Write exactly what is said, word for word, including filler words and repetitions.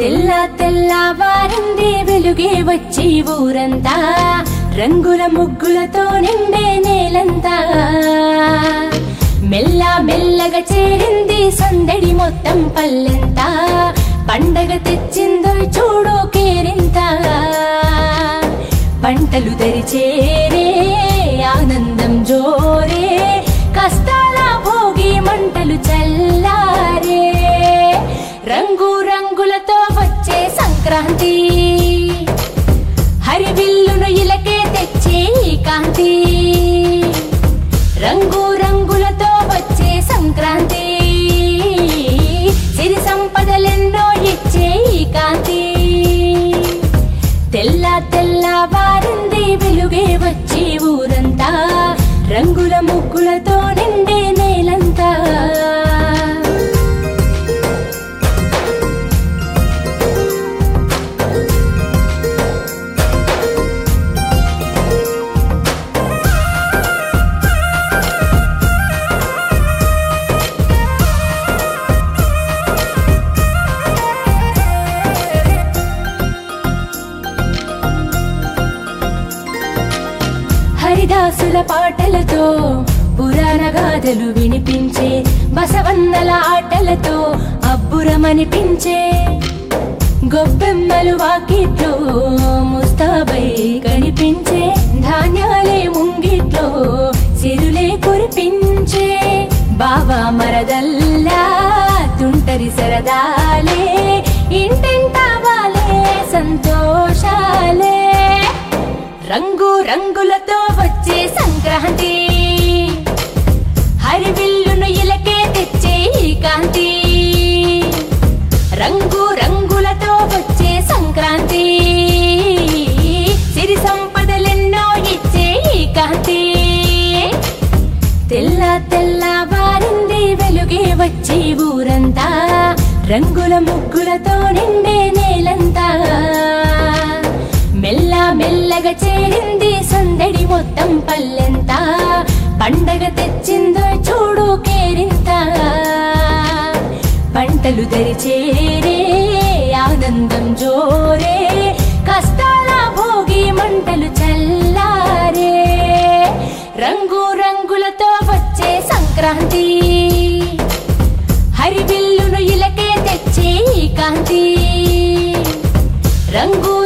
తెల్ల తెల్లవారింది వెలుగే వచ్చి ఊరంతా రంగుల ముగ్గులతో నిండే నేలంతా మెల్ల మెల్లగా చేరింది సందడి మొత్తం పల్లెంతా పండగ తెచ్చిందో చూడు కేరింత పంటలు దరిచేరే ఆనందం జోరే కష్టాల భోగి మంటలు చల్లారే రంగు రంగులతో వచ్చే సంక్రాంతి హరివిల్లును ఇలకే తెచ్చే ఈ కాంతి రంగు రంగులతో వచ్చే సంక్రాంతి సిరి సంపదలెన్నో ఇచ్చే ఈ కాంతి తెల్ల తెల్లవారింది వెలుగే వచ్చి ఊరంతా రంగుల ముగ్గులతో నిండే నేలంతా హరిదాసుల పాటలతో పురాణ గాథలు వినిపించే బసవన్నల ఆటలతో అబ్బురమనిపించే గొబ్బెమ్మలు వాకిట్లో ముస్తాబై కనిపించే ధాన్యాలే ముంగిట్లో సిరులే కురిపించే బావా మరదల్లా తుంటరి సరదాలే ఇంటింటావాలే సంతోషాలే రంగు రంగులతో వచ్చే సంక్రాంతి హరివిల్లును ఇలకే తెచ్చే ఈ కాంతి రంగు రంగులతో వచ్చే సంక్రాంతి సిరి సంపదలెన్నో ఇచ్చే ఈ కాంతి తెల్ల తెల్లవారింది వెలుగే వచ్చి ఊరంతా రంగుల ముగ్గులతో నిండే నేలంతా మెల్ల మెల్లగా చేరింది సందడి మొత్తం పల్లెంతా పండగ తెచ్చిందో చూడు కేరింత పంటలు దరిచేరే ఆనందం జోరే కష్టాల భోగి మంటలు చల్లారే రంగు రంగులతో వచ్చే సంక్రాంతి హరివిల్లును ఇలకే తెచ్చే ఈ కాంతి రంగు